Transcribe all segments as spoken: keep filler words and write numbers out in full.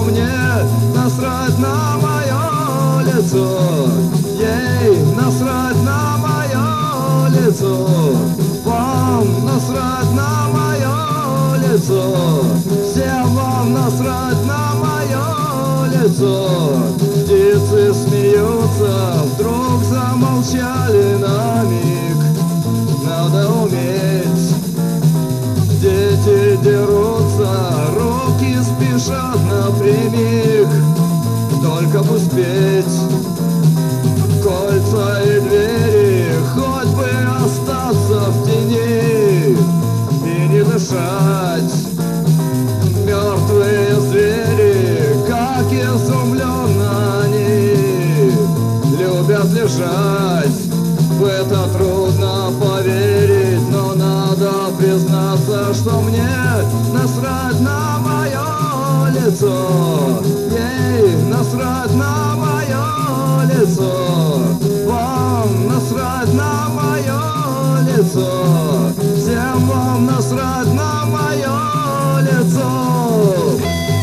мне насрать на мое лицо. Ей насрать на мое лицо. Вам насрать на мое лицо. Всем вам насрать на мое лицо. Птицы смеются, вдруг замолчали на миг. Надо уметь. Дети дерутся, руки спешат напрямик. Только бы успеть. Кольца и двери, хоть бы остаться в тени и не дышать. Мертвые звери, как изумленно они любят лежать. В это трудно поверить, но надо признаться, что мне насрать на мое лицо. Ей насрать на мое лицо. Вам насрать на мое лицо. Всем вам насрать на мое лицо.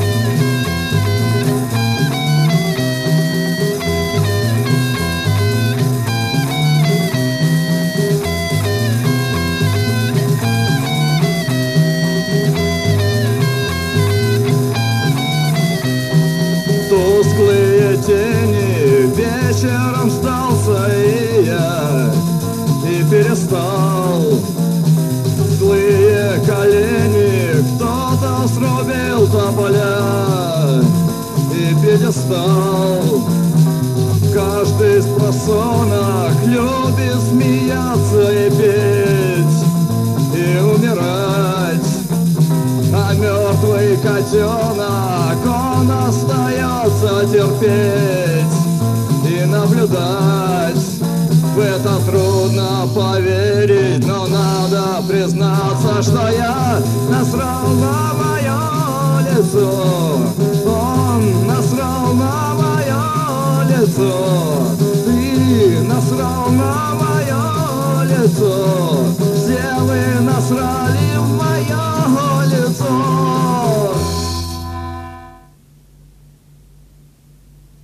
Тусклые тени, вечером сдался и я, и перестал. Злые колени, кто-то срубил тополя и пьедестал. Каждый из просонок любит смеяться и петь, и умирать. А мертвый котенок, он остается терпеть и наблюдать. В это трудно поверить, но надо признаться, что я насрал на мое лицо. Он насрал на мое лицо. Ты насрал на мое лицо.